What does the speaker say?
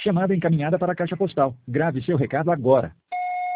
Chamada encaminhada para a caixa postal. Grave seu recado agora.